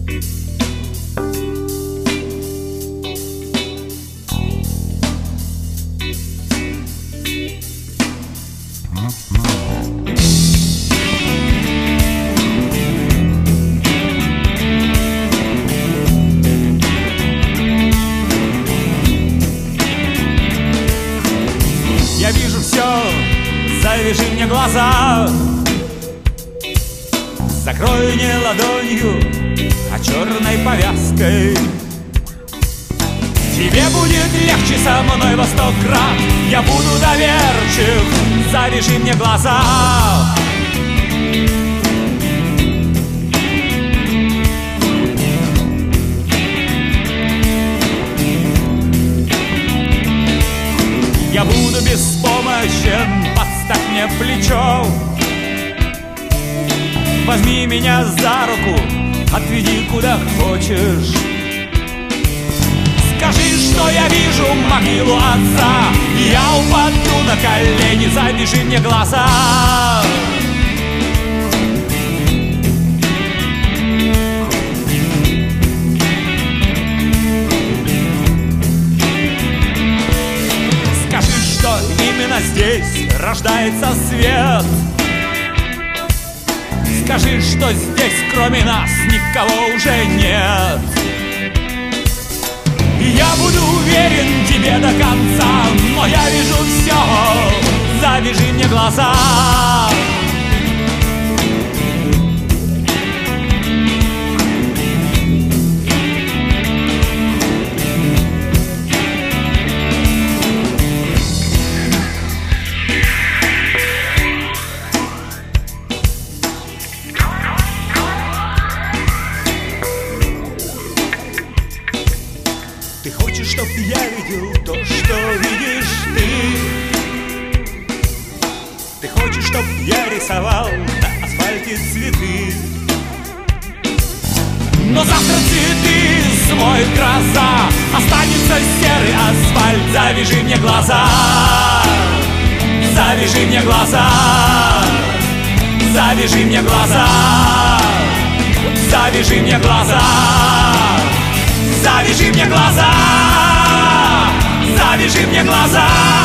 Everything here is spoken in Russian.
Я вижу все, завяжи мне глаза, закрой не ладонью, а черной повязкой. Тебе будет легче со мной во 100 крат. Я буду доверчив, завяжи мне глаза. Я буду беспомощен, подставь мне плечо. Возьми меня за руку, отведи куда хочешь. Скажи, что я вижу могилу отца, и я упаду на колени, завяжи мне глаза. Скажи, что именно здесь рождается свет. Скажи, что здесь кроме нас никого уже нет. И я буду уверен тебе до конца, но я вижу все, завяжи мне глаза. Ты хочешь, чтоб я видел то, что видишь ты? Ты хочешь, чтоб я рисовал на асфальте цветы? Но завтра цветы смоет гроза, останется серый асфальт, завяжи мне глаза. Завяжи мне глаза. Завяжи мне глаза. Завяжи мне глаза. Завяжи мне глаза, завяжи мне глаза.